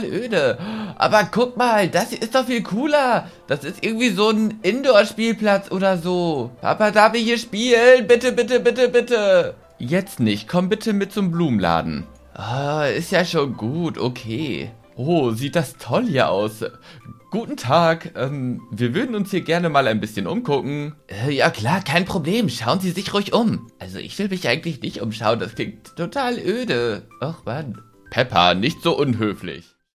öde. Aber guck mal, das hier ist doch viel cooler. Das ist irgendwie so ein Indoor-Spielplatz oder so. Papa, darf ich hier spielen? Bitte, bitte, bitte, bitte. Jetzt nicht, komm bitte mit zum Blumenladen. Ah, ist ja schon gut, okay. Oh, sieht das toll hier aus. Guten Tag, wir würden uns hier gerne mal ein bisschen umgucken. Ja klar, kein Problem, schauen Sie sich ruhig um. Also ich will mich eigentlich nicht umschauen, das klingt total öde. Ach Mann. Peppa, nicht so unhöflich.